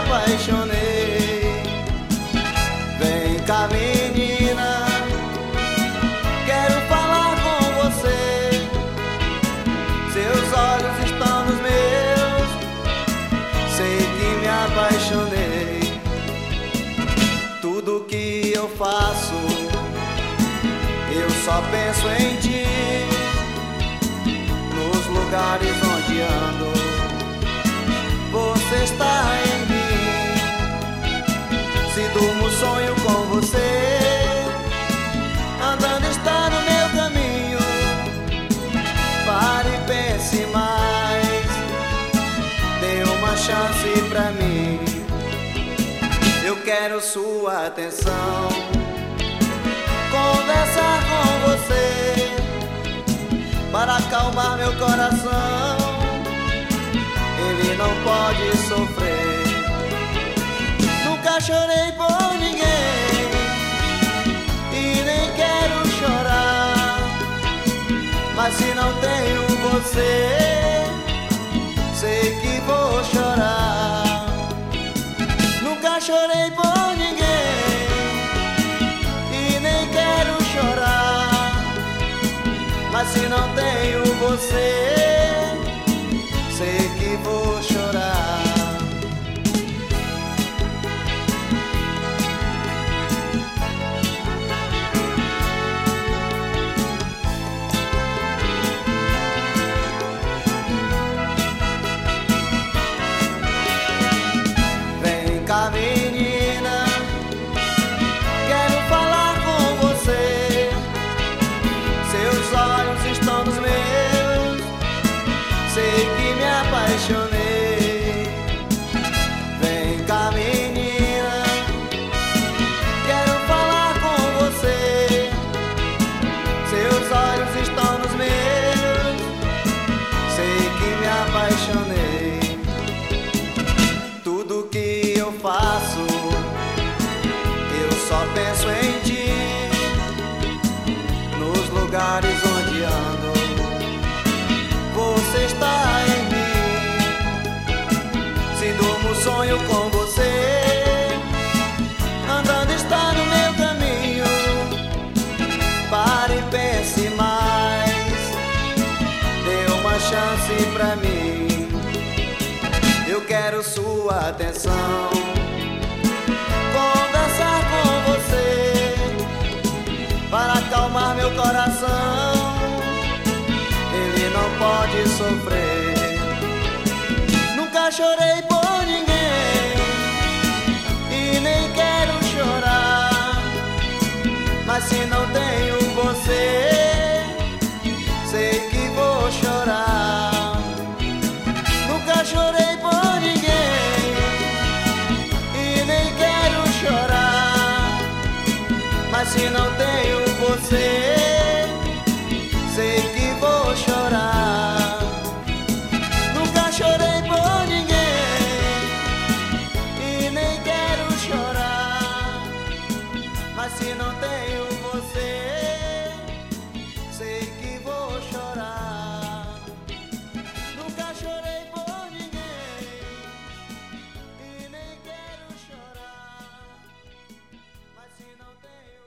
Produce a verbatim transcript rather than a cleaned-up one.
apaixonei. Vem cá, menina, quero falar com você. Seus olhos estão nos meus, sei que me apaixonei. Tudo que eu faço, eu só penso em ti. Nos lugares onde ando, você está em mim. Se durmo, sonho com você. Andando está no meu caminho. Pare e pense mais, dê uma chance pra mim. Eu quero sua atenção, conversar com você, para acalmar meu coração. Ele não pode sofrer. Nunca chorei por ninguém e nem quero chorar, mas se não tenho você, sei que vou chorar. Nunca chorei por ninguém e nem quero chorar, mas se não tenho você, sei que vou chorar. Vem cá, menina, quero falar com você. Seus olhos estão nos meus, sei que me apaixonei. Vem cá, menina, quero falar com você. Seus olhos estão nos meus, sei que me apaixonei. Tudo que eu faço, eu só penso em ti. Nos lugares onde ando, você está em mim. Se durmo, sonho com você. Andando está no meu caminho. Pare e pense mais, dê uma chance pra mim. Eu quero sua atenção, conversar com você, para acalmar meu coração. Ele não pode sofrer. Nunca chorei por ninguém e nem quero chorar, mas se não tenho você, sei que vou chorar. Nunca chorei por ninguém e nem quero chorar, mas se não tenho você, sei que vou chorar. Nunca chorei por ninguém e nem quero chorar, mas se não tenho você, sei que vou chorar. Nunca chorei por ninguém e nem quero chorar, mas se não tenho